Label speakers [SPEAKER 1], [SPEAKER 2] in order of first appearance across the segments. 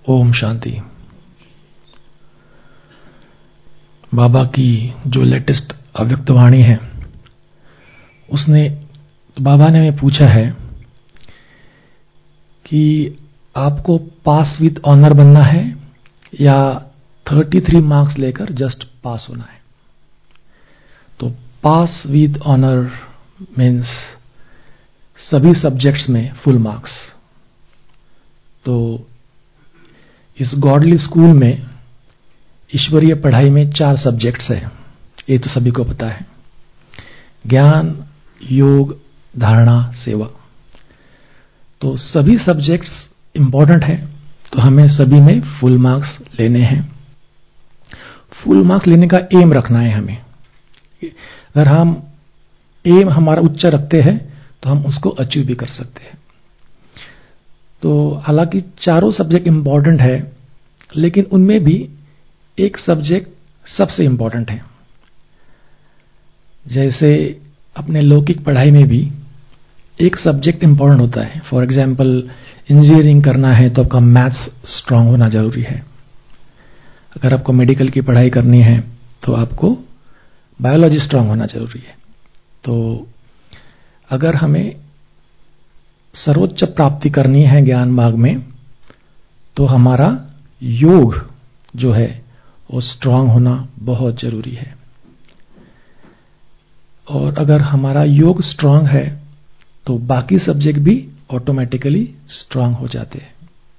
[SPEAKER 1] ओम शांति। बाबा की जो लेटेस्ट अव्यक्त वाणी है, उसने बाबा ने हमें पूछा है कि आपको पास विद ऑनर बनना है या 33 मार्क्स लेकर जस्ट पास होना है। तो पास विद ऑनर मीन्स सभी सब्जेक्ट्स में फुल मार्क्स। तो इस गॉडली स्कूल में ईश्वरीय पढ़ाई में 4 सब्जेक्ट्स हैं, ये तो सभी को पता है। ज्ञान, योग, धारणा, सेवा। तो सभी सब्जेक्ट्स इंपॉर्टेंट हैं, तो हमें सभी में फुल मार्क्स लेने हैं। फुल मार्क्स लेने का एम रखना है हमें। अगर हम एम हमारा उच्च रखते हैं तो हम उसको अचीव भी कर सकते हैं। तो हालांकि चारों सब्जेक्ट इंपॉर्टेंट है, लेकिन उनमें भी एक सब्जेक्ट सबसे इंपॉर्टेंट है। जैसे अपने लौकिक पढ़ाई में भी एक सब्जेक्ट इंपॉर्टेंट होता है। फॉर एग्जाम्पल इंजीनियरिंग करना है तो आपका मैथ्स स्ट्रांग होना जरूरी है। अगर आपको मेडिकल की पढ़ाई करनी है तो आपको बायोलॉजी स्ट्रांग होना जरूरी है। तो अगर हमें सर्वोच्च प्राप्ति करनी है ज्ञान मार्ग में, तो हमारा योग जो है वो स्ट्रांग होना बहुत जरूरी है। और अगर हमारा योग स्ट्रांग है तो बाकी सब्जेक्ट भी ऑटोमेटिकली स्ट्रांग हो जाते हैं।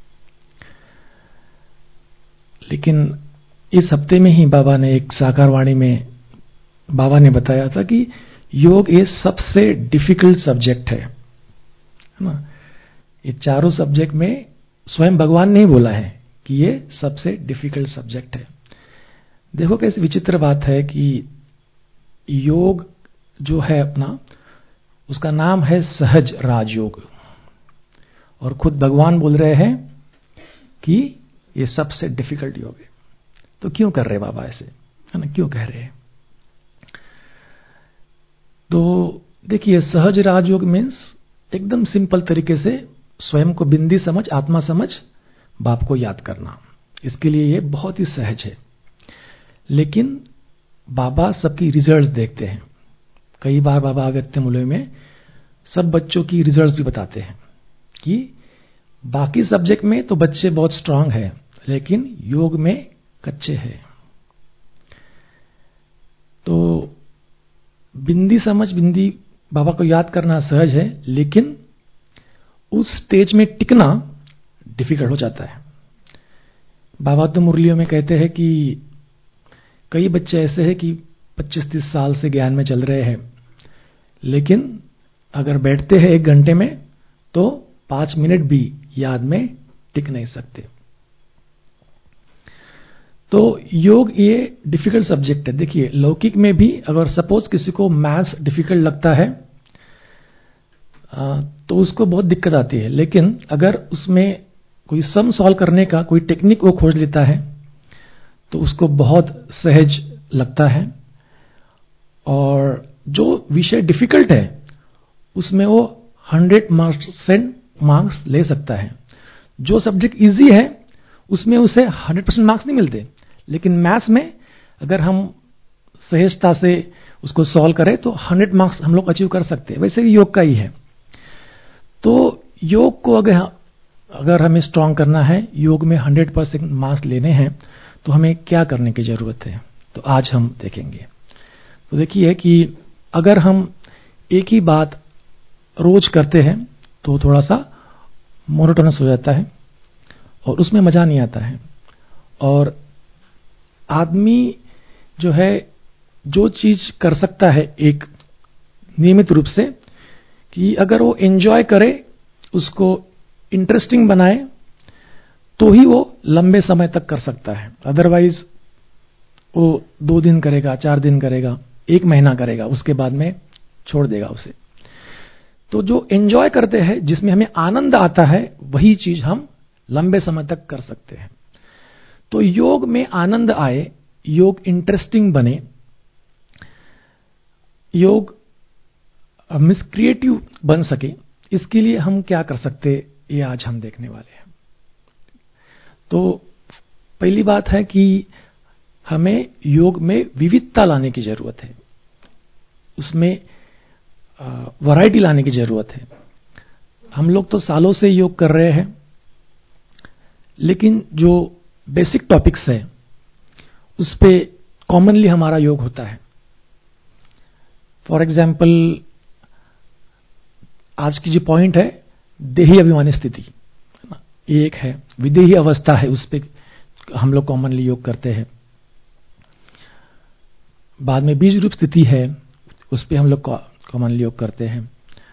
[SPEAKER 1] लेकिन इस हफ्ते में ही बाबा ने एक साकार वाणी में बाबा ने बताया था कि योग ये सबसे डिफिकल्ट सब्जेक्ट है ना। ये चारों सब्जेक्ट में स्वयं भगवान ने ही बोला है कि ये सबसे डिफिकल्ट सब्जेक्ट है। देखो कैसी विचित्र बात है कि योग जो है अपना, उसका नाम है सहज राजयोग, और खुद भगवान बोल रहे हैं कि ये सबसे डिफिकल्ट योग है। तो क्यों कर रहे बाबा ऐसे, है ना, क्यों कह रहे हैं? तो देखिए, सहज राजयोग मीन्स एकदम सिंपल तरीके से स्वयं को बिंदी समझ, आत्मा समझ, बाप को याद करना। इसके लिए ये बहुत ही सहज है। लेकिन बाबा सबकी रिजल्ट्स देखते हैं। कई बार बाबा व्यक्त मूल्य में सब बच्चों की रिजल्ट्स भी बताते हैं कि बाकी सब्जेक्ट में तो बच्चे बहुत स्ट्रांग हैं, लेकिन योग में कच्चे हैं। तो बिंदी समझ, बिंदी बाबा को याद करना सहज है, लेकिन उस स्टेज में टिकना डिफिकल्ट हो जाता है। बाबा तो मुरलियों में कहते हैं कि कई बच्चे ऐसे हैं कि 25-30 साल से ज्ञान में चल रहे हैं, लेकिन अगर बैठते हैं 1 घंटे में तो 5 मिनट भी याद में टिक नहीं सकते। तो योग ये डिफिकल्ट सब्जेक्ट है। देखिए, लौकिक में भी अगर सपोज किसी को मैथ्स डिफिकल्ट लगता है तो उसको बहुत दिक्कत आती है, लेकिन अगर उसमें कोई सम सॉल्व करने का कोई टेक्निक वो खोज लेता है तो उसको बहुत सहज लगता है। और जो विषय डिफिकल्ट है उसमें वो 100% मार्क्स ले सकता है। जो सब्जेक्ट इजी है उसमें उसे 100% मार्क्स नहीं मिलते, लेकिन मैथ्स में अगर हम सहजता से उसको सॉल्व करें तो 100 मार्क्स हम लोग अचीव कर सकते हैं। वैसे ही योग का ही है। तो योग को अगर हमें स्ट्रांग करना है, योग में 100% मार्क्स लेने हैं, तो हमें क्या करने की जरूरत है, तो आज हम देखेंगे। तो देखिए कि अगर हम एक ही बात रोज करते हैं तो थोड़ा सा मोनोटोनस हो जाता है और उसमें मजा नहीं आता है। और आदमी जो है जो चीज कर सकता है एक नियमित रूप से, कि अगर वो एंजॉय करे, उसको इंटरेस्टिंग बनाए, तो ही वो लंबे समय तक कर सकता है। अदरवाइज वो 2 दिन करेगा, 4 दिन करेगा, 1 महीना करेगा, उसके बाद में छोड़ देगा उसे। तो जो एंजॉय करते हैं, जिसमें हमें आनंद आता है, वही चीज हम लंबे समय तक कर सकते हैं। तो योग में आनंद आए, योग इंटरेस्टिंग बने, योग मिस क्रिएटिव बन सके, इसके लिए हम क्या कर सकते, ये आज हम देखने वाले हैं। तो पहली बात है कि हमें योग में विविधता लाने की जरूरत है, उसमें वैरायटी लाने की जरूरत है। हम लोग तो सालों से योग कर रहे हैं, लेकिन जो बेसिक टॉपिक्स है उस पे कॉमनली हमारा योग होता है। फॉर एग्जाम्पल, आज की जो पॉइंट है देही अभिमानी स्थिति, है ना, एक है विदेही अवस्था है, उस पे हम लोग कॉमनली योग करते हैं। बाद में बीज रूप स्थिति है, उस पे हम लोग कॉमनली योग करते हैं।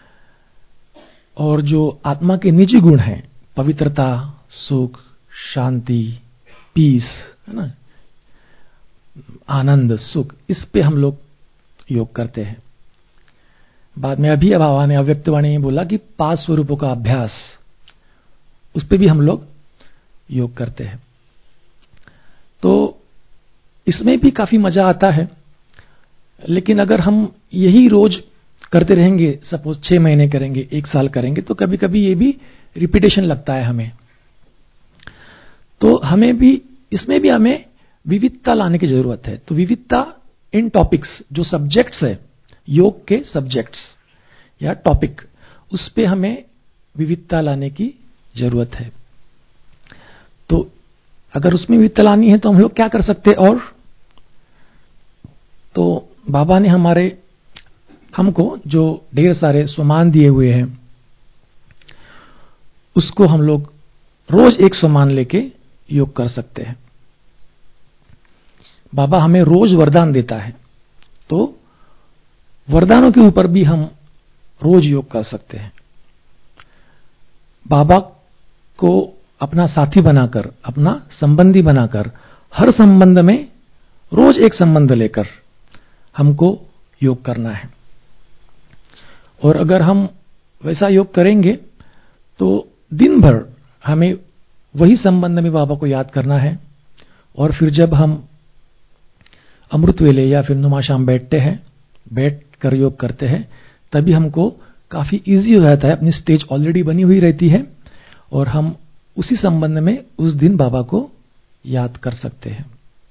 [SPEAKER 1] और जो आत्मा के निजी गुण हैं, पवित्रता, सुख, शांति, पीस, है ना, आनंद, सुख, इस पे हम लोग योग करते हैं। बाद में अभी बाबा ने अव्यक्त वाणी में बोला कि 5 स्वरूपों का अभ्यास, उस पे भी हम लोग योग करते हैं। तो इसमें भी काफी मजा आता है, लेकिन अगर हम यही रोज करते रहेंगे, सपोज 6 महीने करेंगे, 1 साल करेंगे, तो कभी कभी ये भी रिपीटेशन लगता है हमें। तो हमें भी इसमें भी हमें विविधता लाने की जरूरत है। तो विविधता इन टॉपिक्स, जो सब्जेक्ट्स है, योग के सब्जेक्ट्स या टॉपिक, उस पे हमें विविधता लाने की जरूरत है। तो अगर उसमें विविधता लानी है तो हम लोग क्या कर सकते हैं? और तो बाबा ने हमको जो ढेर सारे स्वमान दिए हुए हैं, उसको हम लोग रोज एक स्वमान लेके योग कर सकते हैं। बाबा हमें रोज वरदान देता है, तो वरदानों के ऊपर भी हम रोज योग कर सकते हैं। बाबा को अपना साथी बनाकर, अपना संबंधी बनाकर, हर संबंध में रोज एक संबंध लेकर हमको योग करना है। और अगर हम वैसा योग करेंगे तो दिन भर हमें वही संबंध में बाबा को याद करना है। और फिर जब हम अमृत वेले या फिर नुमाशाम बैठ कर योग करते हैं, तभी हमको काफी इजी हो जाता है। अपनी स्टेज ऑलरेडी बनी हुई रहती है और हम उसी संबंध में उस दिन बाबा को याद कर सकते हैं।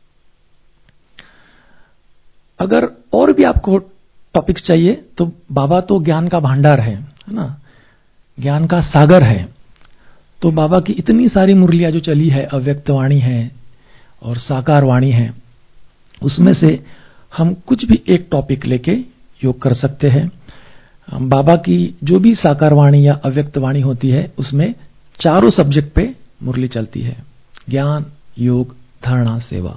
[SPEAKER 1] अगर और भी आपको टॉपिक्स चाहिए तो बाबा तो ज्ञान का भंडार है ना, ज्ञान का सागर है। तो बाबा की इतनी सारी मुरलियां जो चली है, अव्यक्त वाणी है और साकार वाणी है, उसमें से हम कुछ भी एक टॉपिक लेके योग कर सकते हैं। बाबा की जो भी साकार वाणी या अव्यक्त वाणी होती है, उसमें चारों सब्जेक्ट पे मुरली चलती है: ज्ञान, योग, धारणा, सेवा।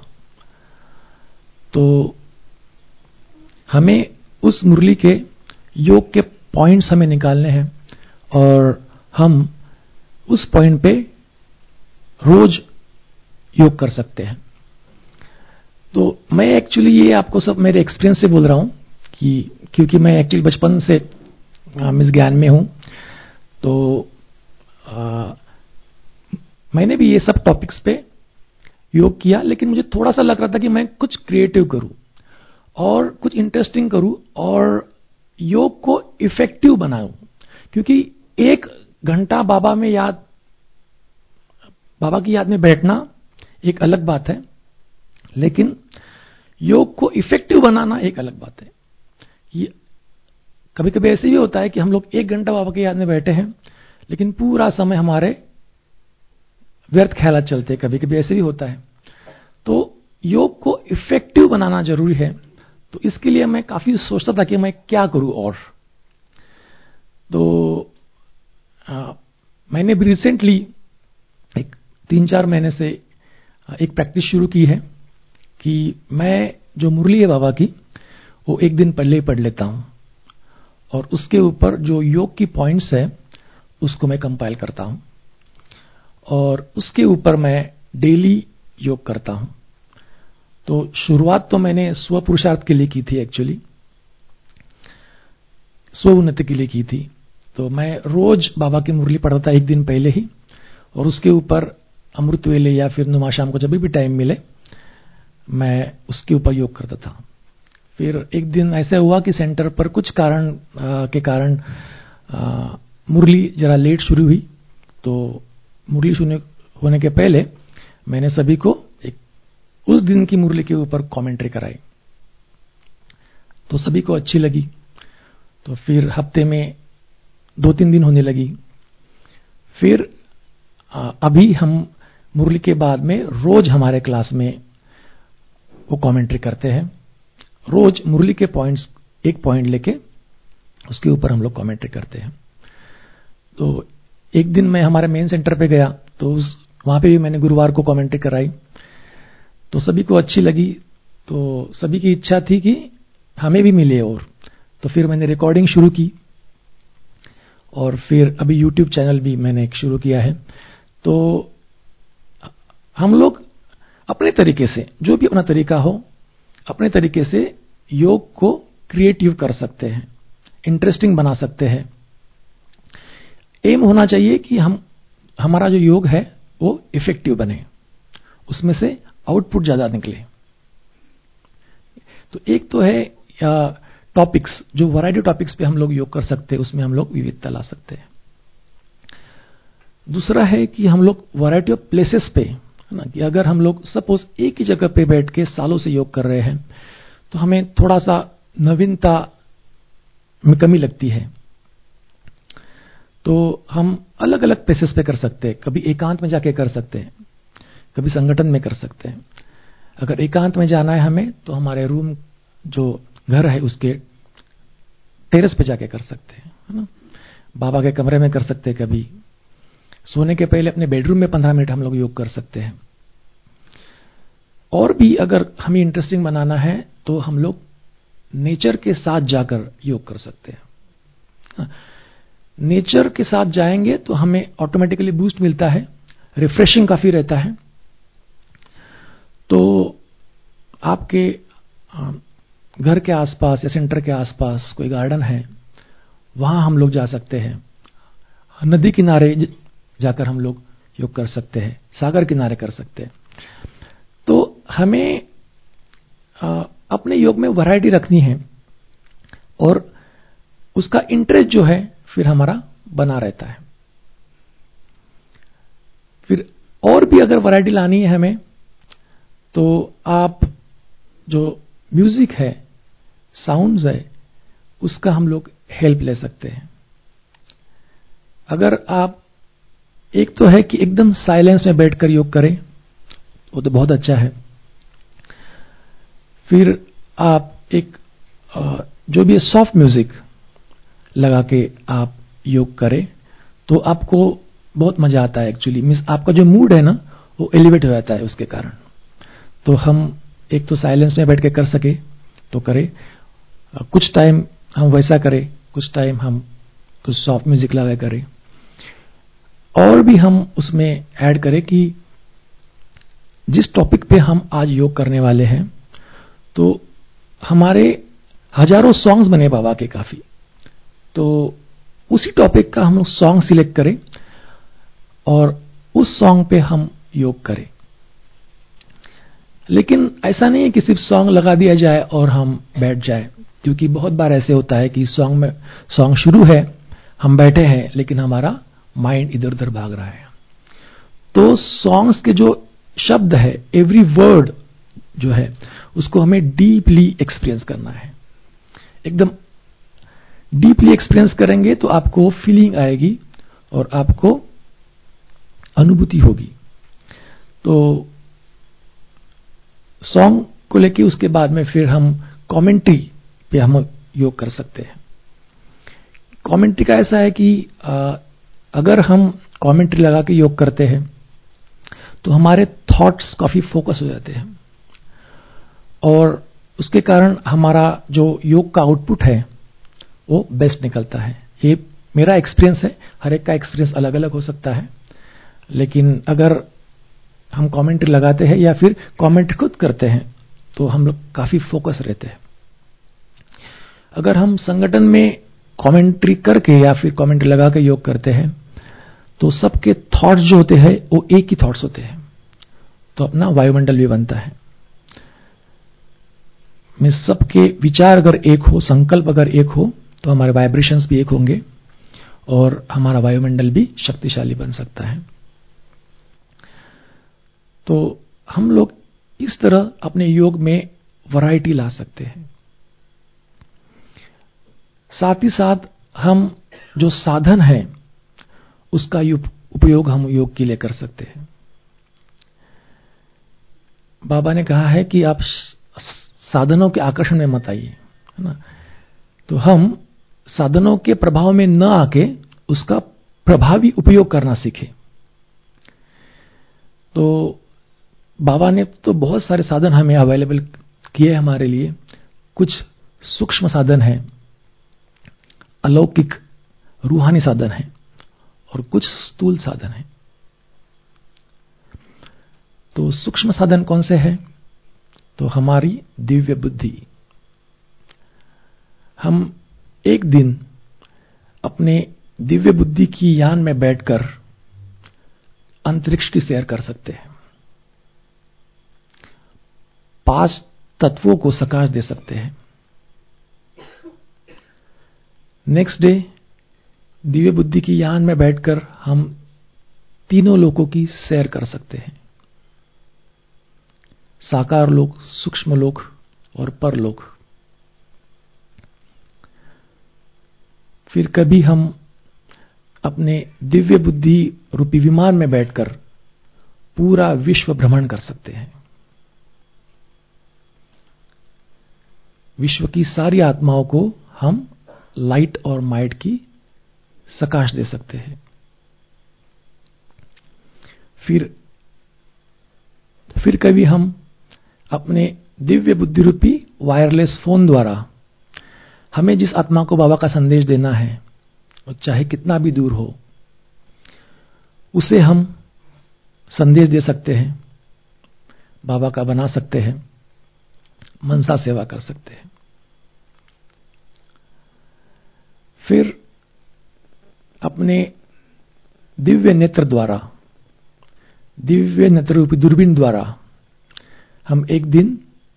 [SPEAKER 1] तो हमें उस मुरली के योग के पॉइंट्स हमें निकालने हैं और हम उस पॉइंट पे रोज योग कर सकते हैं। तो मैं एक्चुअली ये आपको सब मेरे एक्सपीरियंस से बोल रहा हूं कि क्योंकि मैं एक्चुअली बचपन से इस ज्ञान में हूं, तो मैंने भी ये सब टॉपिक्स पे योग किया। लेकिन मुझे थोड़ा सा लग रहा था कि मैं कुछ क्रिएटिव करूं और कुछ इंटरेस्टिंग करूं और योग को इफेक्टिव बनाऊं। क्योंकि 1 घंटा बाबा की याद में बैठना एक अलग बात है, लेकिन योग को इफेक्टिव बनाना एक अलग बात है। ये कभी कभी ऐसे भी होता है कि हम लोग 1 घंटा बाबा की याद में बैठे हैं, लेकिन पूरा समय हमारे व्यर्थ ख्यालात चलते हैं। कभी कभी ऐसे भी होता है। तो योग को इफेक्टिव बनाना जरूरी है। तो इसके लिए मैं काफी सोचता था कि मैं क्या करूं। और तो मैंने भी रिसेंटली 3-4 महीने से एक प्रैक्टिस शुरू की है कि मैं जो मुरली है बाबा की, वो एक दिन पहले ही पढ़ लेता हूं और उसके ऊपर जो योग की पॉइंट्स है उसको मैं कंपाइल करता हूं और उसके ऊपर मैं डेली योग करता हूं। तो शुरुआत तो मैंने स्व पुरुषार्थ के लिए की थी, एक्चुअली स्व उन्नति के लिए की थी। तो मैं रोज बाबा की मुरली पढ़ता था एक दिन पहले ही, और उसके ऊपर अमृत वेले या फिर नुमाशाम को जब भी टाइम मिले मैं उसके ऊपर योग करता था। फिर एक दिन ऐसा हुआ कि सेंटर पर कुछ के कारण मुरली जरा लेट शुरू हुई। तो मुरली शुरू होने के पहले मैंने सभी को उस दिन की मुरली के ऊपर कमेंट्री कराई, तो सभी को अच्छी लगी। तो फिर हफ्ते में 2-3 दिन होने लगी। फिर अभी हम मुरली के बाद में रोज हमारे क्लास में वो कमेंट्री करते हैं। रोज मुरली के पॉइंट्स, एक पॉइंट लेके उसके ऊपर हम लोग कमेंट्री करते हैं। तो एक दिन मैं हमारे मेन सेंटर पे गया, तो वहां पे भी मैंने गुरुवार को कमेंट्री कराई, तो सभी को अच्छी लगी। तो सभी की इच्छा थी कि हमें भी मिले, और तो फिर मैंने रिकॉर्डिंग शुरू की, और फिर अभी यूट्यूब चैनल भी मैंने एक शुरू किया है। तो हम लोग अपने तरीके से, जो भी अपना तरीका हो, अपने तरीके से योग को क्रिएटिव कर सकते हैं, इंटरेस्टिंग बना सकते हैं। एम होना चाहिए कि हमारा जो योग है वो इफेक्टिव बने, उसमें से आउटपुट ज्यादा निकले। तो एक तो है टॉपिक्स, जो वैरायटी टॉपिक्स पे हम लोग योग कर सकते हैं, उसमें हम लोग विविधता ला सकते हैं। दूसरा है कि हम लोग वैरायटी ऑफ प्लेसेस पे, है ना, कि अगर हम लोग सपोज एक ही जगह पे बैठ के सालों से योग कर रहे हैं, तो हमें थोड़ा सा नवीनता में कमी लगती है। तो हम अलग अलग प्लेसेस पे कर सकते हैं, कभी एकांत में जाके कर सकते हैं, कभी संगठन में कर सकते हैं। अगर एकांत में जाना है हमें, तो हमारे रूम, जो घर है, उसके टेरेस पे जाके कर सकते हैं, है ना। बाबा के कमरे में कर सकते हैं, कभी सोने के पहले अपने बेडरूम में 15 मिनट हम लोग योग कर सकते हैं। और भी अगर हमें इंटरेस्टिंग बनाना है, तो हम लोग नेचर के साथ जाकर योग कर सकते हैं। नेचर के साथ जाएंगे तो हमें ऑटोमेटिकली बूस्ट मिलता है, रिफ्रेशिंग काफी रहता है। तो आपके घर के आसपास या सेंटर के आसपास कोई गार्डन है, वहां हम लोग जा सकते हैं। नदी किनारे जाकर हम लोग योग कर सकते हैं, सागर किनारे कर सकते हैं। तो हमें अपने योग में वैरायटी रखनी है, और उसका इंटरेस्ट जो है फिर हमारा बना रहता है। फिर और भी अगर वैरायटी लानी है हमें, तो आप जो म्यूजिक है, साउंड्स है, उसका हम लोग हेल्प ले सकते हैं। अगर आप, एक तो है कि एकदम साइलेंस में बैठकर योग करें, वो तो बहुत अच्छा है। फिर आप एक जो भी सॉफ्ट म्यूजिक लगा के आप योग करें, तो आपको बहुत मजा आता है। एक्चुअली मींस आपका जो मूड है ना, वो एलिवेट हो जाता है उसके कारण। तो हम एक तो साइलेंस में बैठ के कर सके तो करें, कुछ टाइम हम वैसा करें, कुछ टाइम हम कुछ सॉफ्ट म्यूजिक लगा करें। और भी हम उसमें ऐड करें कि जिस टॉपिक पे हम आज योग करने वाले हैं, तो हमारे हजारों सॉन्ग्स बने बाबा के काफी, तो उसी टॉपिक का हम सॉन्ग सिलेक्ट करें और उस सॉन्ग पे हम योग करें। लेकिन ऐसा नहीं है कि सिर्फ सॉन्ग लगा दिया जाए और हम बैठ जाए, क्योंकि बहुत बार ऐसे होता है कि सॉन्ग शुरू है, हम बैठे हैं, लेकिन हमारा माइंड इधर उधर भाग रहा है। तो सॉन्ग्स के जो शब्द है, एवरी वर्ड जो है, उसको हमें डीपली एक्सपीरियंस करना है। एकदम डीपली एक्सपीरियंस करेंगे तो आपको फीलिंग आएगी और आपको अनुभूति होगी। तो सॉन्ग को लेके उसके बाद में फिर हम कमेंट्री पे हम योग कर सकते हैं। कमेंट्री का ऐसा है कि अगर हम कमेंट्री लगा के योग करते हैं, तो हमारे थॉट्स काफी फोकस हो जाते हैं, और उसके कारण हमारा जो योग का आउटपुट है वो बेस्ट निकलता है। ये मेरा एक्सपीरियंस है, हर एक का एक्सपीरियंस अलग अलग हो सकता है। लेकिन अगर हम कमेंट्री लगाते हैं या फिर कमेंट्री खुद करते हैं, तो हम लोग काफी फोकस रहते हैं। अगर हम संगठन में कमेंट्री करके या फिर कमेंट्री लगा के योग करते हैं, तो सबके थॉट्स जो होते हैं वो एक ही थॉट्स होते हैं, तो अपना वायुमंडल भी बनता है। में सबके विचार अगर एक हो, संकल्प अगर एक हो, तो हमारे वाइब्रेशंस भी एक होंगे और हमारा वायुमंडल भी शक्तिशाली बन सकता है। तो हम लोग इस तरह अपने योग में वैरायटी ला सकते हैं। साथ ही साथ हम जो साधन है उसका उपयोग हम योग के लिए कर सकते हैं। बाबा ने कहा है कि आप साधनों के आकर्षण में मत आइए, है ना। तो हम साधनों के प्रभाव में न आके उसका प्रभावी उपयोग करना सीखें। तो बाबा ने तो बहुत सारे साधन हमें अवेलेबल किए हमारे लिए। कुछ सूक्ष्म साधन हैं, अलौकिक रूहानी साधन हैं, और कुछ स्थूल साधन हैं। तो सूक्ष्म साधन कौन से हैं? तो हमारी दिव्य बुद्धि। हम एक दिन अपने दिव्य बुद्धि की यान में बैठकर अंतरिक्ष की सैर कर सकते हैं, 5 तत्वों को सकाश दे सकते हैं। नेक्स्ट डे दिव्य बुद्धि की यान में बैठकर हम तीनों लोकों की सैर कर सकते हैं, साकार लोक, सूक्ष्म लोक और परलोक। फिर कभी हम अपने दिव्य बुद्धि रूपी विमान में बैठकर पूरा विश्व भ्रमण कर सकते हैं, विश्व की सारी आत्माओं को हम लाइट और माइट की सकाश दे सकते हैं। फिर कभी हम अपने दिव्य बुद्धि रूपी वायरलेस फोन द्वारा हमें जिस आत्मा को बाबा का संदेश देना है, चाहे कितना भी दूर हो, उसे हम संदेश दे सकते हैं, बाबा का बना सकते हैं, मनसा सेवा कर सकते हैं। फिर अपने दिव्य नेत्र द्वारा, दिव्य नेत्र रूपी दूरबीन द्वारा हम एक दिन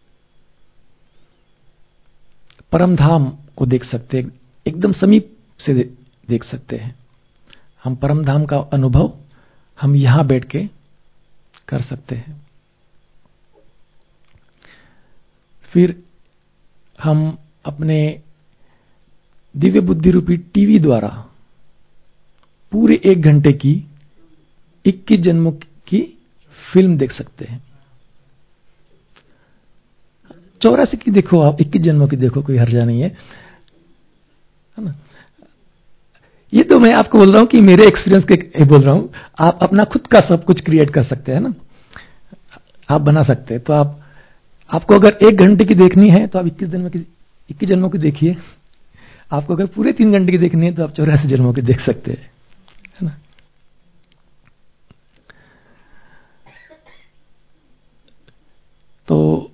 [SPEAKER 1] परम धाम को देख सकते हैं, एकदम समीप से देख सकते हैं। हम परम धाम का अनुभव हम यहां बैठ के कर सकते हैं। फिर हम अपने दिव्य बुद्धि रूपी टीवी द्वारा पूरे 1 घंटे की 21 जन्मों की फिल्म देख सकते हैं। 84 की देखो, आप 21 जन्मों की देखो, कोई हर्जा नहीं है ना। ये तो मैं आपको बोल रहा हूं कि मेरे एक्सपीरियंस के बोल रहा हूं। आप अपना खुद का सब कुछ क्रिएट कर सकते हैं ना, आप बना सकते हैं। तो आपको अगर 1 घंटे की देखनी है तो आप 21 जन्मों की देखिए। आपको अगर पूरे 3 घंटे की देखनी है तो आप 84 जन्मों की देख सकते हैं, है ना। तो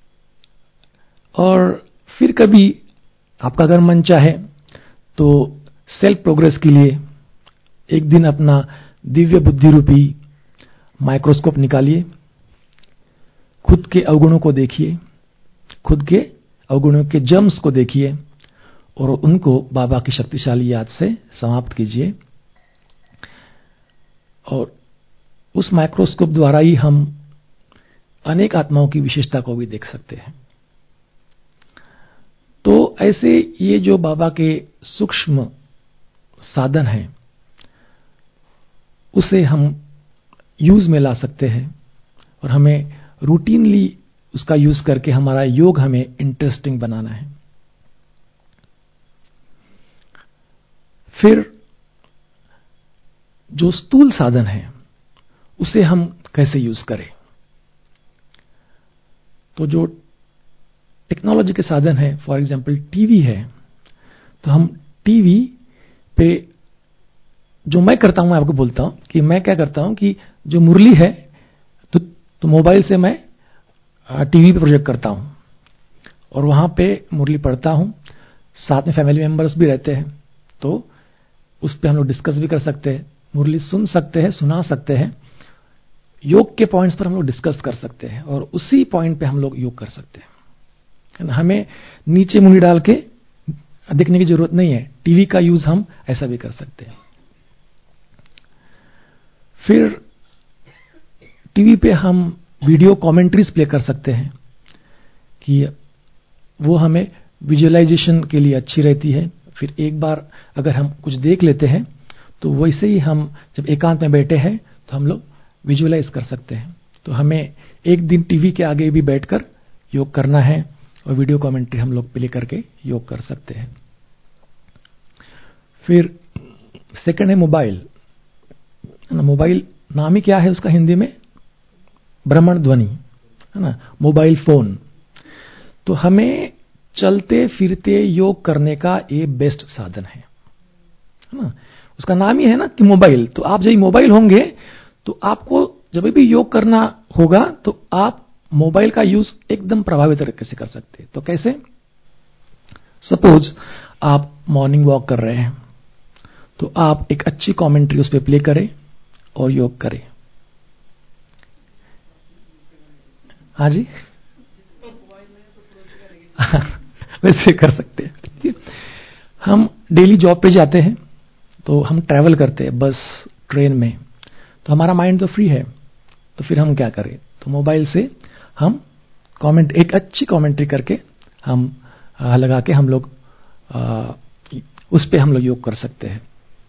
[SPEAKER 1] और फिर कभी आपका अगर मन चाहे तो सेल्फ प्रोग्रेस के लिए एक दिन अपना दिव्य बुद्धि रूपी माइक्रोस्कोप निकालिए, खुद के अवगुणों को देखिए, खुद के अवगुणों के जर्म्स को देखिए और उनको बाबा की शक्तिशाली याद से समाप्त कीजिए। और उस माइक्रोस्कोप द्वारा ही हम अनेक आत्माओं की विशेषता को भी देख सकते हैं। तो ऐसे ये जो बाबा के सूक्ष्म साधन हैं उसे हम यूज में ला सकते हैं और हमें रूटीनली उसका यूज करके हमारा योग हमें इंटरेस्टिंग बनाना है। फिर जो स्थूल साधन है उसे हम कैसे यूज करें? तो जो टेक्नोलॉजी के साधन है, फॉर एग्जांपल टीवी है, तो हम टीवी पे जो मैं करता हूं, मैं आपको बोलता हूं कि मैं क्या करता हूं कि जो मुरली है तो मोबाइल से मैं टीवी पे प्रोजेक्ट करता हूं और वहां पे मुरली पढ़ता हूं। साथ में फैमिली मेंबर्स भी रहते हैं, तो उस पे हम लोग डिस्कस भी कर सकते हैं, मुरली सुन सकते हैं, सुना सकते हैं, योग के पॉइंट्स पर हम लोग डिस्कस कर सकते हैं और उसी पॉइंट पे हम लोग योग कर सकते हैं। हमें नीचे मुंडी डाल के देखने की जरूरत नहीं है। टीवी का यूज हम ऐसा भी कर सकते हैं। फिर टीवी पे हम वीडियो कमेंट्रीज प्ले कर सकते हैं कि वो हमें विजुअलाइजेशन के लिए अच्छी रहती है। फिर एक बार अगर हम कुछ देख लेते हैं तो वैसे ही हम जब एकांत में बैठे हैं तो हम लोग विजुअलाइज कर सकते हैं। तो हमें एक दिन टीवी के आगे भी बैठकर योग करना है और वीडियो कमेंट्री हम लोग प्ले करके योग कर सकते हैं। फिर सेकंड है मोबाइल। मोबाइल नाम ही क्या है उसका हिंदी में, भ्रमण ध्वनि, है ना, मोबाइल फोन। तो हमें चलते फिरते योग करने का ये बेस्ट साधन है ना। उसका नाम ही है ना कि मोबाइल। तो आप जब मोबाइल होंगे तो आपको जब भी योग करना होगा तो आप मोबाइल का यूज एकदम प्रभावी तरीके से कर सकते हैं। तो कैसे? सपोज आप मॉर्निंग वॉक कर रहे हैं तो आप एक अच्छी कमेंट्री उस पर प्ले करें और योग करें। हाँ जी वैसे कर सकते हैं। हम डेली जॉब पे जाते हैं तो हम ट्रैवल करते हैं बस ट्रेन में, तो हमारा माइंड तो फ्री है, तो फिर हम क्या करें, तो मोबाइल से हम एक अच्छी कमेंट्री करके हम लगा के हम लोग उस पे हम लोग योग कर सकते हैं।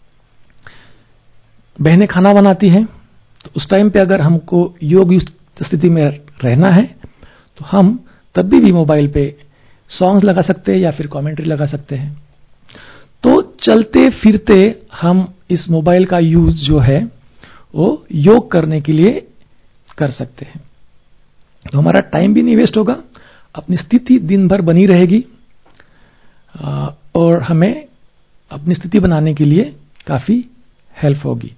[SPEAKER 1] बहनें खाना बनाती हैं तो उस टाइम पे अगर हमको योग स्थिति में रहना है तो हम तब भी मोबाइल पे सॉन्ग्स लगा सकते हैं या फिर कमेंट्री लगा सकते हैं। तो चलते फिरते हम इस मोबाइल का यूज जो है वो योग करने के लिए कर सकते हैं। तो हमारा टाइम भी नहीं वेस्ट होगा, अपनी स्थिति दिन भर बनी रहेगी और हमें अपनी स्थिति बनाने के लिए काफी हेल्प होगी।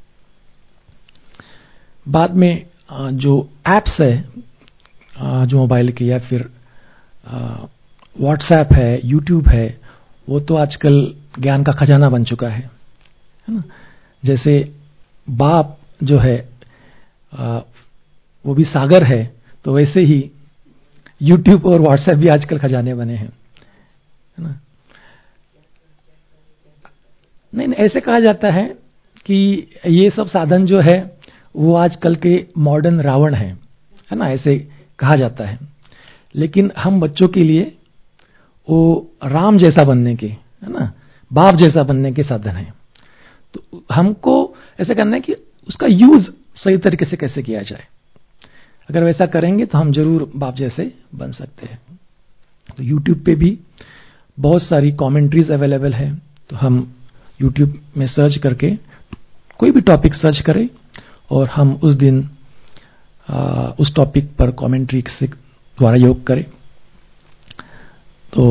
[SPEAKER 1] बाद में जो एप्स है जो मोबाइल के, या फिर व्हाट्सएप है, यूट्यूब है, वो तो आजकल ज्ञान का खजाना बन चुका है ना। जैसे बाप जो है वो भी सागर है, तो वैसे ही यूट्यूब और व्हाट्सएप भी आजकल खजाने बने हैं, है ना। नहीं, ऐसे कहा जाता है कि ये सब साधन जो है वो आजकल के मॉडर्न रावण है ना, ऐसे कहा जाता है। लेकिन हम बच्चों के लिए वो राम जैसा बनने के, है ना, बाप जैसा बनने के साधन है। तो हमको ऐसे करना है कि उसका यूज सही तरीके से कैसे किया जाए। अगर वैसा करेंगे तो हम जरूर बाप जैसे बन सकते हैं। तो YouTube पे भी बहुत सारी कमेंट्रीज अवेलेबल है, तो हम YouTube में सर्च करके कोई भी टॉपिक सर्च करें और हम उस दिन उस टॉपिक पर कमेंट्री से द्वारा योग करें। तो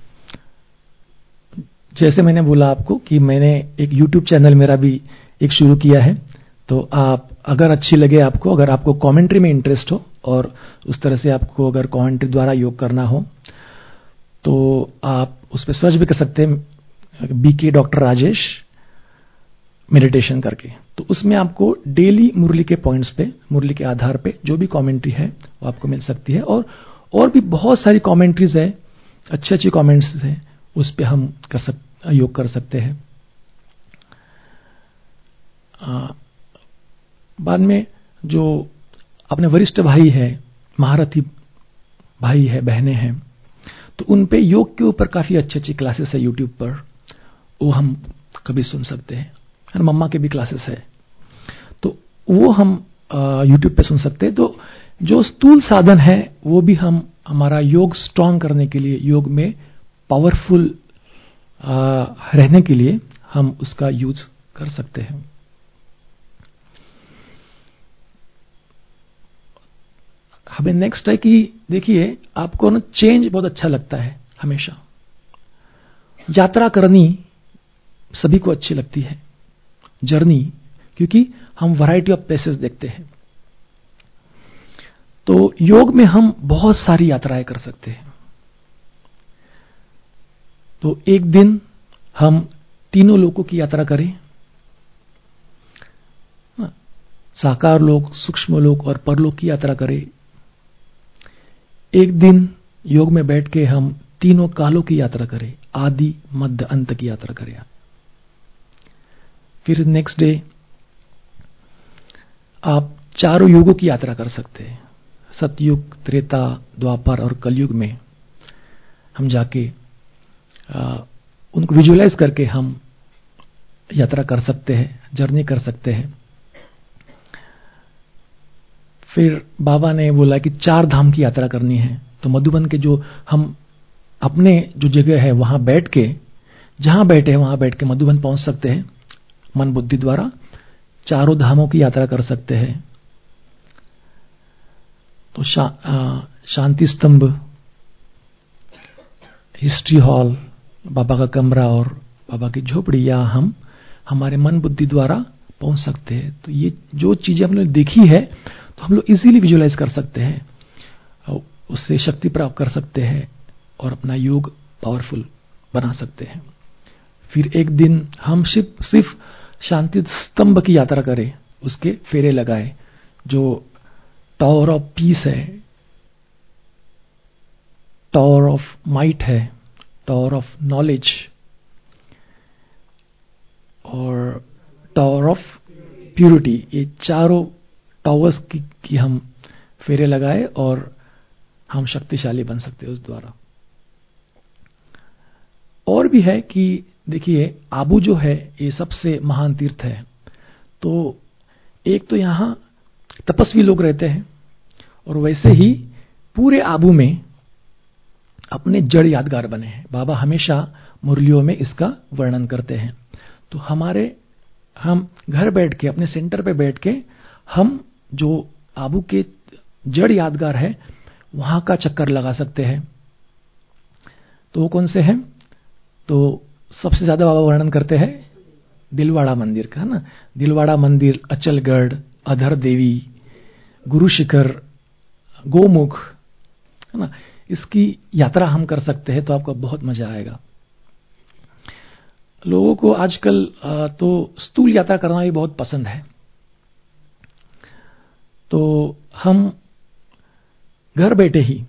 [SPEAKER 1] जैसे मैंने बोला आपको कि मैंने एक YouTube चैनल मेरा भी एक शुरू किया है, तो आप अगर अच्छी लगे आपको, अगर आपको कमेंट्री में इंटरेस्ट हो और उस तरह से आपको अगर कमेंट्री द्वारा योग करना हो तो आप उस पर सर्च भी कर सकते हैं, BK डॉक्टर राजेश मेडिटेशन करके। तो उसमें आपको डेली मुरली के पॉइंट्स पे, मुरली के आधार पे जो भी कमेंट्री है वो आपको मिल सकती है। और भी बहुत सारी कमेंट्रीज है, अच्छी अच्छी कमेंट्स है, उस पे हम योग कर सकते हैं। बाद में जो अपने वरिष्ठ भाई है, महारथी भाई है, बहनें हैं, तो उन पे योग के ऊपर काफी अच्छी अच्छी क्लासेस है यूट्यूब पर, वो हम कभी सुन सकते हैं। मम्मा के भी क्लासेस है, तो वो हम यूट्यूब पे सुन सकते हैं। तो जो स्थूल साधन है वो भी हम हमारा योग स्ट्रांग करने के लिए, योग में पावरफुल रहने के लिए हम उसका यूज कर सकते हैं। हमें नेक्स्ट है कि देखिए, आपको ना चेंज बहुत अच्छा लगता है, हमेशा यात्रा करनी सभी को अच्छी लगती है, जर्नी, क्योंकि हम वैरायटी ऑफ प्लेसेस देखते हैं। तो योग में हम बहुत सारी यात्राएं कर सकते हैं। तो एक दिन हम तीनों लोकों की यात्रा करें, साकार लोक, सूक्ष्म लोक और परलोक की यात्रा करें। एक दिन योग में बैठ के हम तीनों कालों की यात्रा करें, आदि मध्य अंत की यात्रा करें। फिर नेक्स्ट डे आप चारों युगों की यात्रा कर सकते हैं। सतयुग, त्रेता, द्वापर और कलयुग में हम जाके उनको विजुअलाइज करके हम यात्रा कर सकते हैं, जर्नी कर सकते हैं। फिर बाबा ने बोला कि 4 धाम की यात्रा करनी है, तो मधुबन के जो हम अपने जो जगह है वहां बैठ के, जहां बैठे हैं वहां बैठ के मधुबन पहुंच सकते हैं। मन बुद्धि द्वारा चारों धामों की यात्रा कर सकते हैं। तो शांति स्तंभ, हिस्ट्री हॉल, बाबा का कमरा और बाबा की झोपड़ी, या हम हमारे मन बुद्धि द्वारा पहुंच सकते हैं। तो ये जो चीजें हम लोग देखी है तो हम लोग इजीली विजुअलाइज कर सकते हैं, उससे शक्ति प्राप्त कर सकते हैं और अपना योग पावरफुल बना सकते हैं। फिर एक दिन हम सिर्फ शांति स्तंभ की यात्रा करें, उसके फेरे लगाए, जो टावर ऑफ पीस है, टावर ऑफ माइट है, टावर ऑफ नॉलेज और टावर ऑफ प्यूरिटी, ये चारों टावर्स की हम फेरे लगाए और हम शक्तिशाली बन सकते हैं उस द्वारा। और भी है कि देखिए, आबू जो है ये सबसे महान तीर्थ है। तो एक तो यहां तपस्वी लोग रहते हैं और वैसे ही पूरे आबू में अपने जड़ यादगार बने हैं। बाबा हमेशा मुरलियों में इसका वर्णन करते हैं। तो हम घर बैठ के, अपने सेंटर पे बैठ के, हम जो आबू के जड़ यादगार है वहां का चक्कर लगा सकते हैं। तो वो कौन से हैं? तो सबसे ज्यादा बाबा वर्णन करते हैं दिलवाड़ा मंदिर का, है ना। दिलवाड़ा मंदिर, अचलगढ़, अधर देवी, गुरु शिखर, गोमुख, है ना, इसकी यात्रा हम कर सकते हैं। तो आपको बहुत मजा आएगा। लोगों को आजकल तो स्थूल यात्रा करना भी बहुत पसंद है। तो हम घर बैठे ही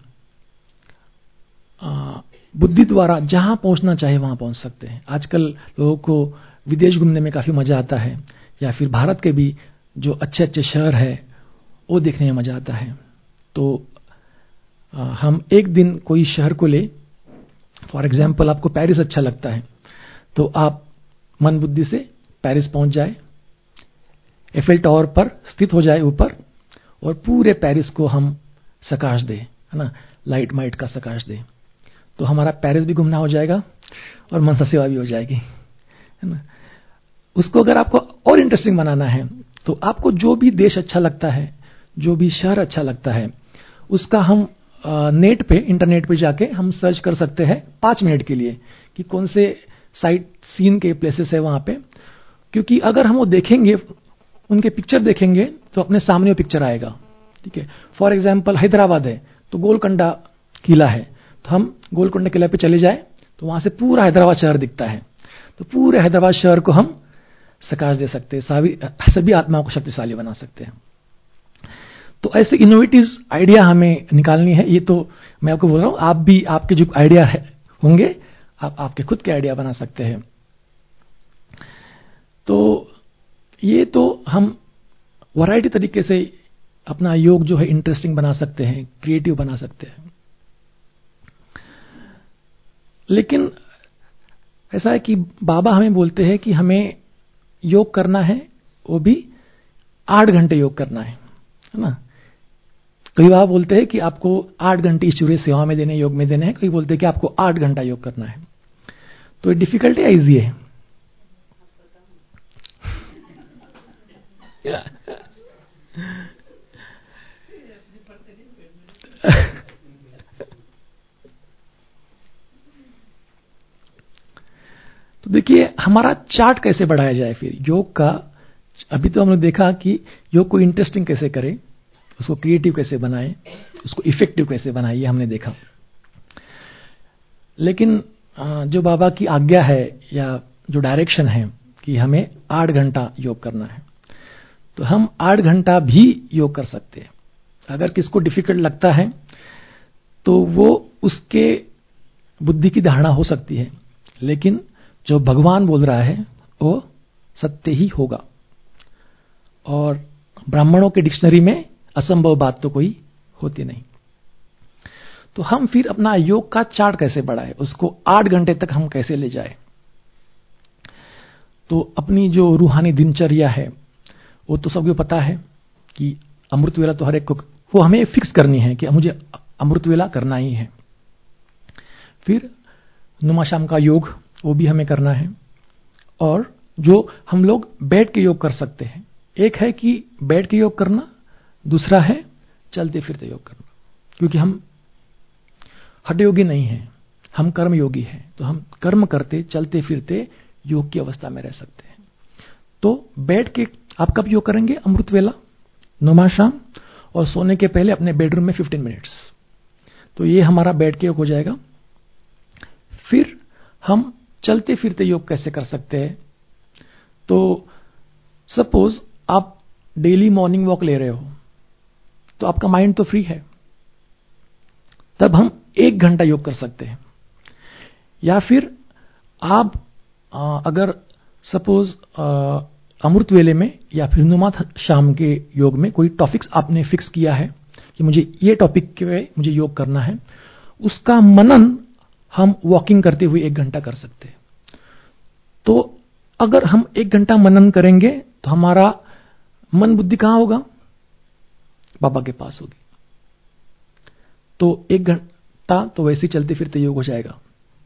[SPEAKER 1] बुद्धि द्वारा जहां पहुंचना चाहे वहां पहुंच सकते हैं। आजकल लोगों को विदेश घूमने में काफी मजा आता है, या फिर भारत के भी जो अच्छे अच्छे शहर है वो देखने में मजा आता है। तो हम एक दिन कोई शहर को ले, फॉर एग्जाम्पल आपको पेरिस अच्छा लगता है, तो आप मन बुद्धि से पेरिस पहुंच जाए, एफेल टावर पर स्थित हो जाए ऊपर, और पूरे पेरिस को हम सकाश दे, है ना, लाइट माइट का सकाश दे। तो हमारा पेरिस भी घूमना हो जाएगा और मनसा सेवा भी हो जाएगी, है ना। उसको अगर आपको और इंटरेस्टिंग बनाना है तो आपको जो भी देश अच्छा लगता है, जो भी शहर अच्छा लगता है, उसका हम नेट पे, इंटरनेट पे जाके हम सर्च कर सकते हैं 5 मिनट के लिए कि कौन से साइट सीन के प्लेसेस है वहां पे। क्योंकि अगर हम वो देखेंगे, उनके पिक्चर देखेंगे, तो अपने सामने वो पिक्चर आएगा। ठीक है, फॉर एग्जाम्पल हैदराबाद है तो गोलकोंडा किला है, तो हम गोलकोंडा किला पे चले जाए तो वहां से पूरा हैदराबाद शहर दिखता है। तो पूरे हैदराबाद शहर को हम सकाश दे सकते हैं, सभी आत्माओं को शक्तिशाली बना सकते हैं। तो ऐसे इनोवेटिव आइडिया हमें निकालनी है। ये तो मैं आपको बोल रहा हूं, आप भी आपके जो आइडिया होंगे, आप आपके खुद के आइडिया बना सकते हैं। तो ये तो हम वैरायटी तरीके से अपना योग जो है इंटरेस्टिंग बना सकते हैं, क्रिएटिव बना सकते हैं। लेकिन ऐसा है कि बाबा हमें बोलते हैं कि हमें योग करना है, वो भी 8 घंटे योग करना है ना। कई बाबा बोलते हैं कि आपको 8 घंटे ईश्वरीय सेवा में देने, योग में देने हैं। कई बोलते हैं कि आपको 8 घंटा योग करना है। तो ये डिफिकल्ट है, इजी है? तो देखिए, हमारा चार्ट कैसे बढ़ाया जाए फिर योग का। अभी तो हमने देखा कि योग को इंटरेस्टिंग कैसे करें, उसको क्रिएटिव कैसे बनाएं, उसको इफेक्टिव कैसे बनाएं, ये हमने देखा। लेकिन जो बाबा की आज्ञा है या जो डायरेक्शन है कि हमें 8 घंटा योग करना है, तो हम 8 घंटा भी योग कर सकते हैं। अगर किसको डिफिकल्ट लगता है तो वो उसके बुद्धि की धारणा हो सकती है, लेकिन जो भगवान बोल रहा है वो सत्य ही होगा। और ब्राह्मणों के डिक्शनरी में असंभव बात तो कोई होती नहीं। तो हम फिर अपना योग का चार्ट कैसे बढ़ाएं, उसको 8 घंटे तक हम कैसे ले जाएं। तो अपनी जो रूहानी दिनचर्या है वो तो सबको पता है कि अमृत वेला तो हर एक को वो हमें फिक्स करनी है कि मुझे अमृत वेला करना ही है। फिर नुमा शाम का योग वो भी हमें करना है। और जो हम लोग बैठ के योग कर सकते हैं, एक है कि बैठ के योग करना, दूसरा है चलते फिरते योग करना। क्योंकि हम हठ योगी नहीं हैं, हम कर्म योगी हैं, तो हम कर्म करते चलते फिरते योग की अवस्था में रह सकते हैं। तो बैठ के आप कब योग करेंगे? अमृत वेला, नुमा शाम, और सोने के पहले अपने बेडरूम में 15 मिनट्स। तो ये हमारा बैठ के योग हो जाएगा। फिर हम चलते फिरते योग कैसे कर सकते हैं? तो सपोज आप डेली मॉर्निंग वॉक ले रहे हो, तो आपका माइंड तो फ्री है, तब हम 1 घंटा योग कर सकते हैं। या फिर आप अगर सपोज अमृत वेले में या फिर नुमा शाम के योग में कोई टॉपिक्स आपने फिक्स किया है कि मुझे ये टॉपिक पे मुझे योग करना है, उसका मनन हम वॉकिंग करते हुए 1 घंटा कर सकते हैं। तो अगर हम 1 घंटा मनन करेंगे तो हमारा मन बुद्धि कहां होगा? बाबा के पास होगी। तो 1 घंटा तो वैसे ही चलते फिरते योग हो जाएगा।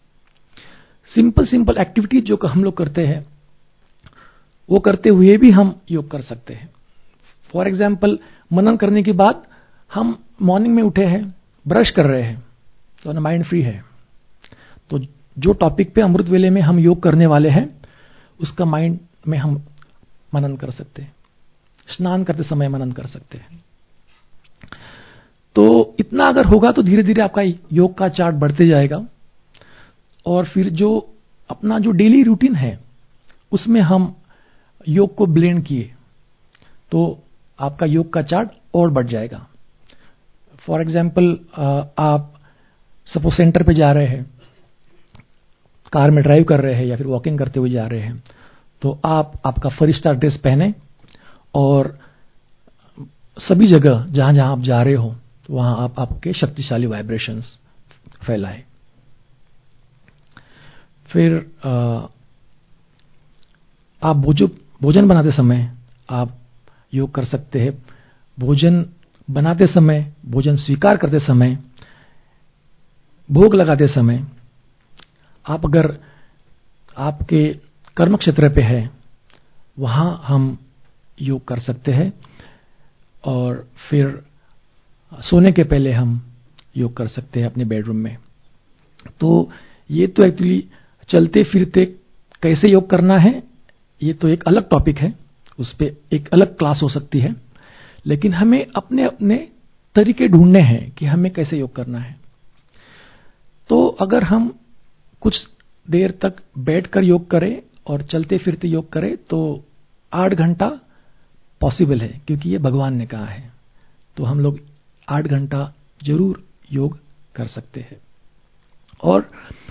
[SPEAKER 1] सिंपल एक्टिविटीज जो हम लोग करते हैं वो करते हुए भी हम योग कर सकते हैं। फॉर एग्जाम्पल, मनन करने के बाद हम मॉर्निंग में उठे हैं, ब्रश कर रहे हैं, तो माइंड फ्री है। तो जो टॉपिक पे अमृत वेले में हम योग करने वाले हैं उसका माइंड में हम मनन कर सकते हैं। स्नान करते समय मनन कर सकते हैं। तो इतना अगर होगा तो धीरे धीरे आपका योग का चार्ट बढ़ते जाएगा। और फिर जो अपना जो डेली रूटीन है उसमें हम योग को ब्लेंड किए तो आपका योग का चार्ट और बढ़ जाएगा। फॉर एग्जाम्पल, आप सपोज सेंटर पे जा रहे हैं, कार में ड्राइव कर रहे हैं या फिर वॉकिंग करते हुए जा रहे हैं, तो आप आपका फरिश्ता ड्रेस पहने और सभी जगह जहां जहां आप जा रहे हो तो वहां आप आपके शक्तिशाली वाइब्रेशंस फैलाएं। फिर आप भोजन बनाते समय आप योग कर सकते हैं। भोजन बनाते समय, भोजन स्वीकार करते समय, भोग लगाते समय आप अगर आपके कर्म क्षेत्र पे है वहां हम योग कर सकते हैं। और फिर सोने के पहले हम योग कर सकते हैं अपने बेडरूम में। तो ये तो एक्चुअली चलते फिरते कैसे योग करना है ये तो एक अलग टॉपिक है, उस पर एक अलग क्लास हो सकती है। लेकिन हमें अपने अपने तरीके ढूंढने हैं कि हमें कैसे योग करना है। तो अगर हम कुछ देर तक बैठकर योग करें और चलते फिरते योग करें तो 8 घंटा पॉसिबल है, क्योंकि ये भगवान ने कहा है। तो हम लोग 8 घंटा जरूर योग कर सकते हैं। और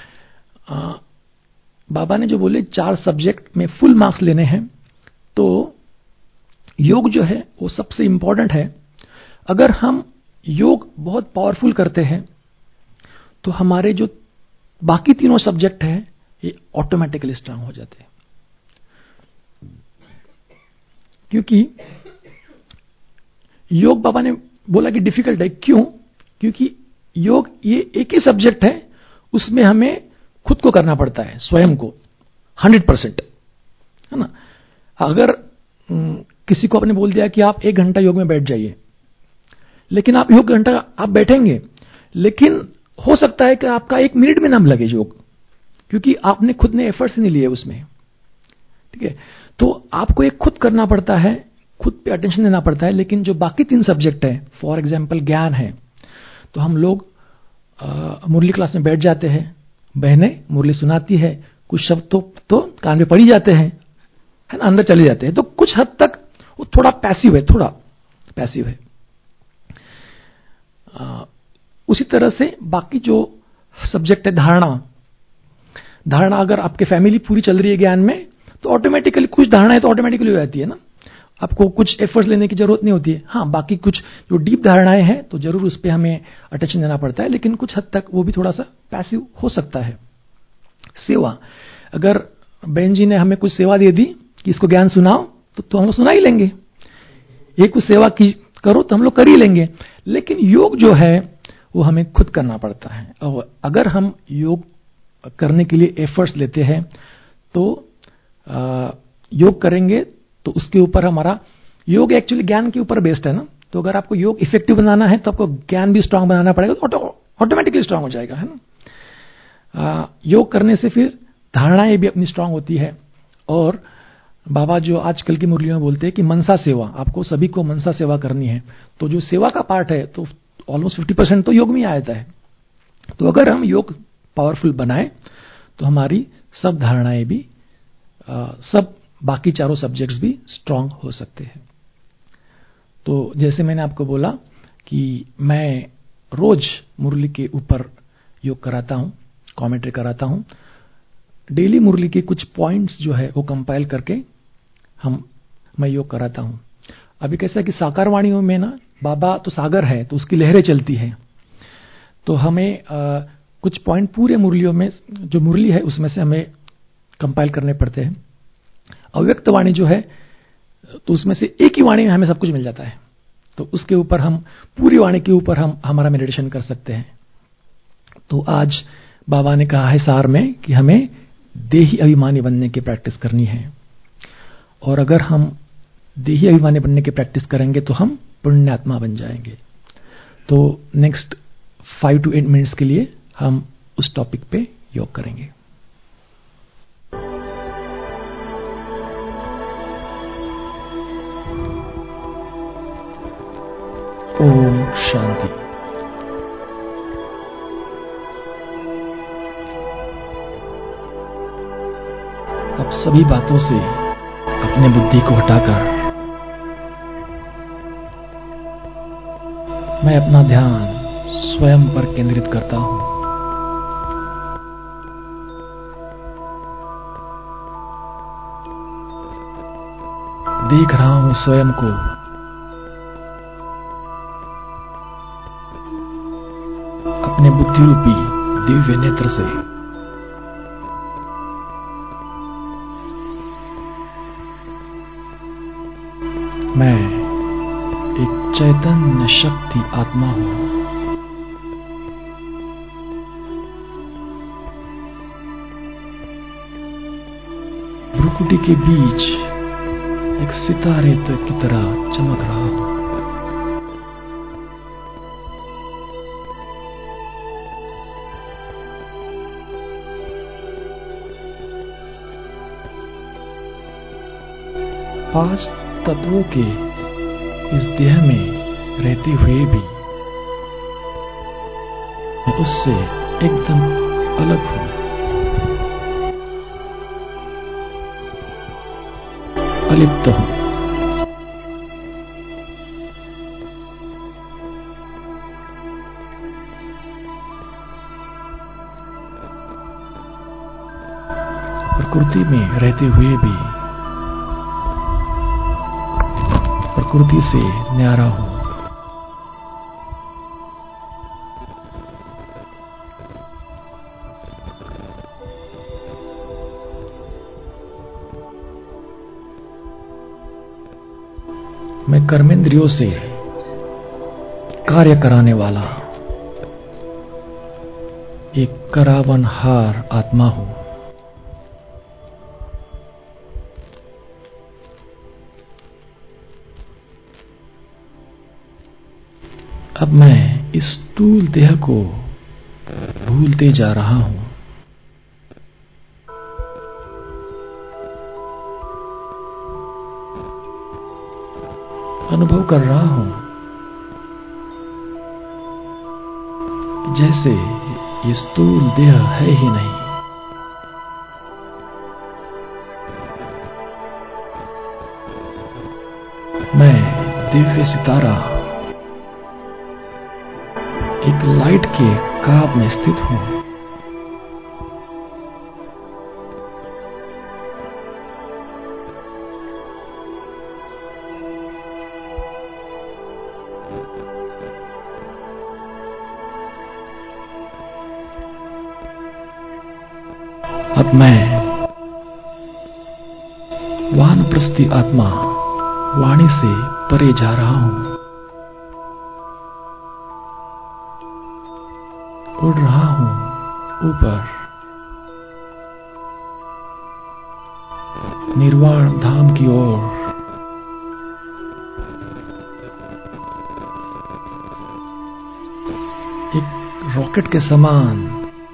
[SPEAKER 1] बाबा ने जो बोले 4 सब्जेक्ट में फुल मार्क्स लेने हैं, तो योग जो है वो सबसे इंपॉर्टेंट है। अगर हम योग बहुत पावरफुल करते हैं तो हमारे जो बाकी तीनों सब्जेक्ट हैं ये ऑटोमेटिकली स्ट्रांग हो जाते हैं। क्योंकि योग बाबा ने बोला कि डिफिकल्ट है। क्यों? क्योंकि योग ये एक ही सब्जेक्ट है, उसमें हमें खुद को करना पड़ता है, स्वयं को 100%, है ना। अगर किसी को आपने बोल दिया कि आप 1 घंटा योग में बैठ जाइए, लेकिन आप योग घंटा आप बैठेंगे, लेकिन हो सकता है कि आपका 1 मिनट में ना लगे योग, क्योंकि आपने खुद ने एफर्ट्स नहीं लिए उसमें। ठीक है, तो आपको एक खुद करना पड़ता है, खुद पे अटेंशन देना पड़ता है। लेकिन जो बाकी 3 सब्जेक्ट है, फॉर एग्जाम्पल ज्ञान है, तो हम लोग मुरली क्लास में बैठ जाते हैं, बहनें मुरली सुनाती है, कुछ शब्द तो कान में पड़ी जाते हैं, है ना, अंदर चले जाते हैं। तो कुछ हद तक वो थोड़ा पैसिव है, उसी तरह से बाकी जो सब्जेक्ट है, धारणा अगर आपके फैमिली पूरी चल रही है ज्ञान में, तो ऑटोमेटिकली कुछ धारणा है तो ऑटोमेटिकली हो जाती है ना। आपको कुछ एफर्ट्स लेने की जरूरत नहीं होती है। हाँ, बाकी कुछ जो डीप धारणाएं हैं तो जरूर उस पर हमें अटेंशन देना पड़ता है, लेकिन कुछ हद तक वो भी थोड़ा सा पैसिव हो सकता है। सेवा, अगर बहन जी ने हमें कुछ सेवा दे दी कि इसको ज्ञान सुनाओ, तो हम लोग सुना ही लेंगे। ये कुछ सेवा की करो तो हम लोग कर ही लेंगे। लेकिन योग जो है वो हमें खुद करना पड़ता है। और अगर हम योग करने के लिए एफर्ट्स लेते हैं तो योग करेंगे तो उसके ऊपर हमारा योग एक्चुअली ज्ञान के ऊपर बेस्ड है ना। तो अगर आपको योग इफेक्टिव बनाना है तो आपको ज्ञान भी स्ट्रांग बनाना पड़ेगा, तो ऑटोमेटिकली स्ट्रांग हो जाएगा, है ना। योग करने से फिर धारणाएं भी अपनी स्ट्रांग होती है। और बाबा जो आजकल की मुरलियों में बोलते हैं कि मनसा सेवा, आपको सभी को मनसा सेवा करनी है। तो जो सेवा का पार्ट है तो ऑलमोस्ट 50% तो योग में आ जाता है। तो अगर हम योग पावरफुल बनाए तो हमारी सब धारणाएं भी सब बाकी चारों सब्जेक्ट्स भी स्ट्रांग हो सकते हैं। तो जैसे मैंने आपको बोला कि मैं रोज मुरली के ऊपर योग कराता हूं, कमेंट्री कराता हूं। डेली मुरली के कुछ पॉइंट्स जो है वो कंपाइल करके मैं योग कराता हूं। अभी कैसा है कि साकार वाणियों में ना बाबा तो सागर है तो उसकी लहरें चलती हैं, तो हमें कुछ पॉइंट पूरे मुरलियों में जो मुरली है उसमें से हमें कंपाइल करने पड़ते हैं। अव्यक्त वाणी जो है तो उसमें से एक ही वाणी में हमें सब कुछ मिल जाता है, तो उसके ऊपर हम पूरी वाणी के ऊपर हम हमारा मेडिटेशन कर सकते हैं। तो आज बाबा ने कहा है सार में कि हमें देही अभिमानी बनने की प्रैक्टिस करनी है, और अगर हम देही अभिमानी बनने की प्रैक्टिस करेंगे तो हम पुण्यात्मा बन जाएंगे। तो नेक्स्ट 5 to 8 मिनट्स के लिए हम उस टॉपिक पे योग करेंगे। ओम शांति। अब सभी बातों से अपने बुद्धि को हटाकर मैं अपना ध्यान स्वयं पर केंद्रित करता हूं। देख रहा हूं स्वयं को अपने बुद्धि रूपी दिव्य नेत्र से। मैं एक चैतन्य शक्ति आत्मा हूं। भ्रुकुटी के बीच एक सितारे की तरह चमक रहा हूं। पांच तत्वों के इस देह में रहते हुए भी मैं उससे एकदम अलग हूं, अलिप्त हूं। प्रकृति में रहते हुए भी प्रकृति से न्यारा हूं। मैं कर्मेंद्रियों से कार्य कराने वाला एक करावनहार आत्मा हूं। अब मैं इस स्थूल देह को भूलते जा रहा हूं। अनुभव कर रहा हूं जैसे ये स्थूल देह है ही नहीं। मैं दिव्य सितारा एक लाइट के काब में स्थित हूं। अब मैं वानप्रस्थी आत्मा वाणी से परे जा रहा हूं, उड़ रहा हूं ऊपर निर्वाण धाम की ओर। एक रॉकेट के समान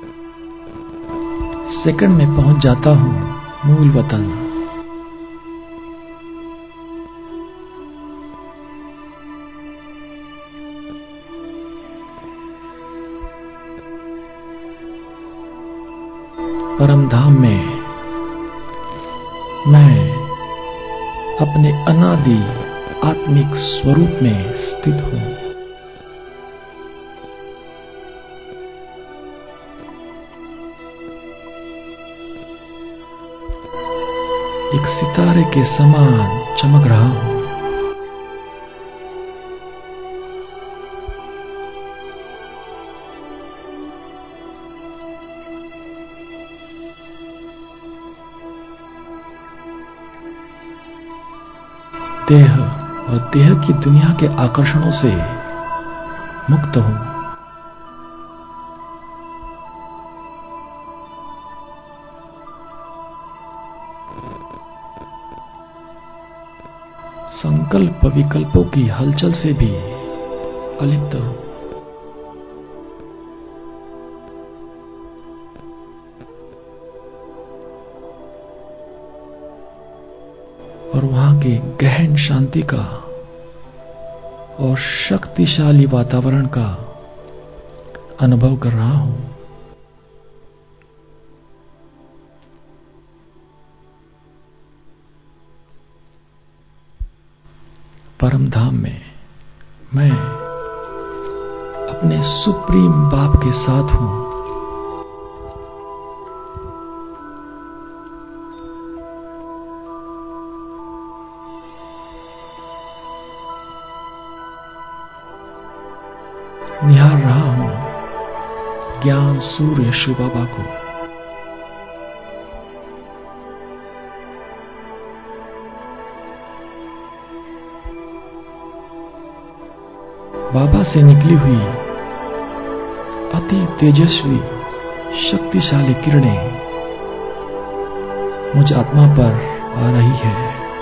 [SPEAKER 1] सेकंड में पहुंच जाता हूं मूल वतन। परम धाम में मैं अपने अनादि आत्मिक स्वरूप में स्थित हूं। एक सितारे के समान चमक रहा हूं। देह और देह की दुनिया के आकर्षणों से मुक्त हूं। संकल्प विकल्पों की हलचल से भी अलिप्त हूं। और वहां के गहन शांति का और शक्तिशाली वातावरण का अनुभव कर रहा हूं। परम धाम में मैं अपने सुप्रीम बाप के साथ हूं। निहार रहा हूं ज्ञान सूर्य शिव बाबा को। बाबा से निकली हुई अति तेजस्वी शक्तिशाली किरणें मुझ आत्मा पर आ रही है।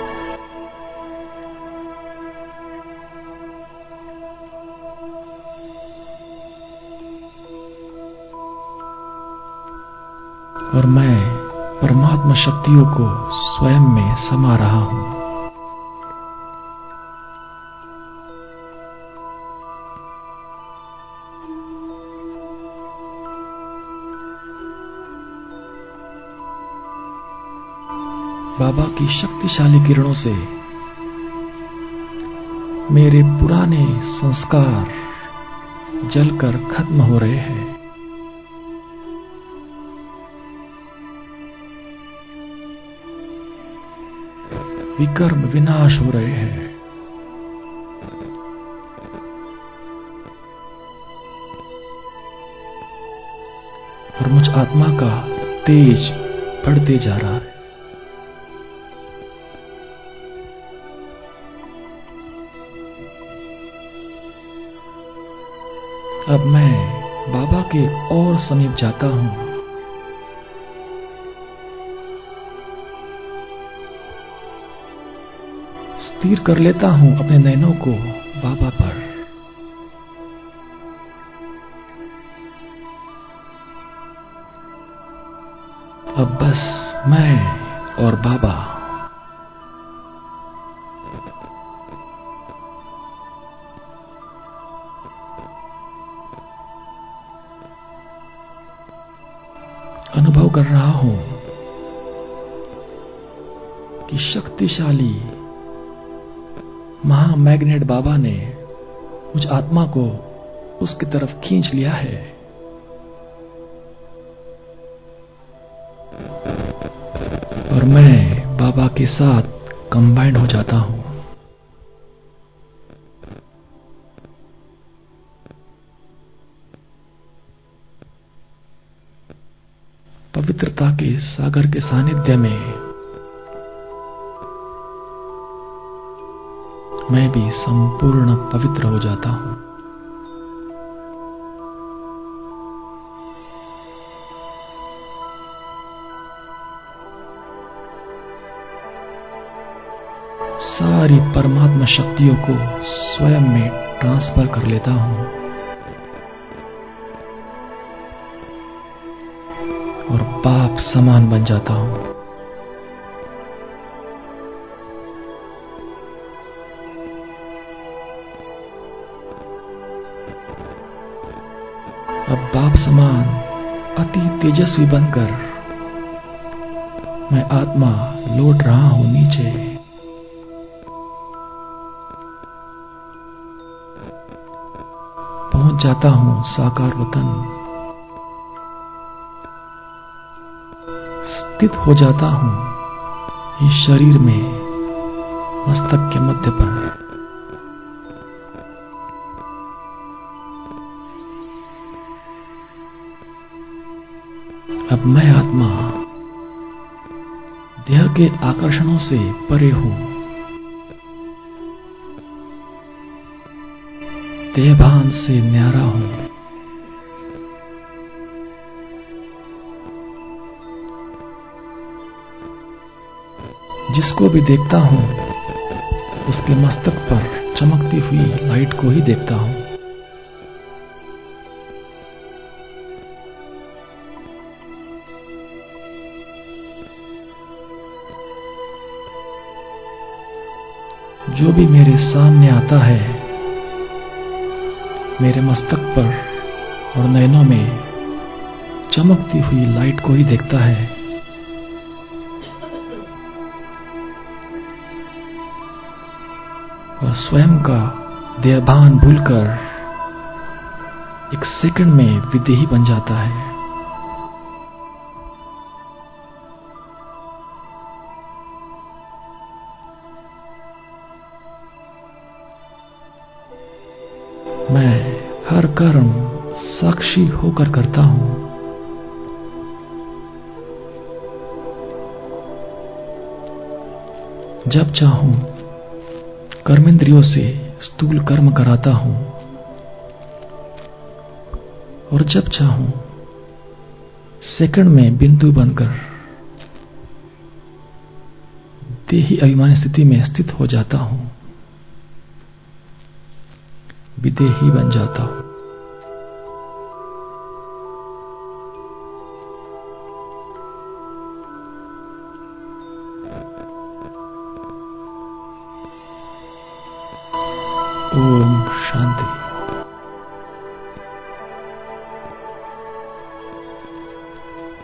[SPEAKER 1] और मैं परमात्मा शक्तियों को स्वयं में समा रहा हूं। बाबा की शक्तिशाली किरणों से मेरे पुराने संस्कार जलकर खत्म हो रहे हैं। विकर्म विनाश हो रहे हैं। और मुझ आत्मा का तेज बढ़ते जा रहा है। अब मैं बाबा के और समीप जाता हूं। स्थिर कर लेता हूं अपने नयनों को बाबा पर। अब बस मैं और बाबा। अनुभव कर रहा हूं कि शक्तिशाली महामैग्नेट बाबा ने मुझ आत्मा को उसकी तरफ खींच लिया है। और मैं बाबा के साथ कंबाइंड हो जाता हूं। पवित्रता के सागर के सानिध्य में मैं भी संपूर्ण पवित्र हो जाता हूं। सारी परमात्मा शक्तियों को स्वयं में ट्रांसफर कर लेता हूं और पाप समान बन जाता हूं। अब बाप समान अति तेजस्वी बनकर मैं आत्मा लौट रहा हूं नीचे। पहुंच जाता हूं साकार वतन, स्थित हो जाता हूं इस शरीर में मस्तक के मध्य पर। अब मैं आत्मा देह के आकर्षणों से परे हूं, देहभान से न्यारा हूं। जिसको भी देखता हूं उसके मस्तक पर चमकती हुई लाइट को ही देखता हूं। जो भी मेरे सामने आता है मेरे मस्तक पर और नयनों में चमकती हुई लाइट को ही देखता है। और स्वयं का देहभान भूलकर एक सेकंड में विदेही बन जाता है। मैं हर कर्म साक्षी होकर करता हूं। जब चाहूं कर्मेंद्रियों से स्थूल कर्म कराता हूं और जब चाहूं सेकंड में बिंदु बनकर देही अभिमानी स्थिति में स्थित हो जाता हूं, विदेही बन जाता हूं। ओम शांति।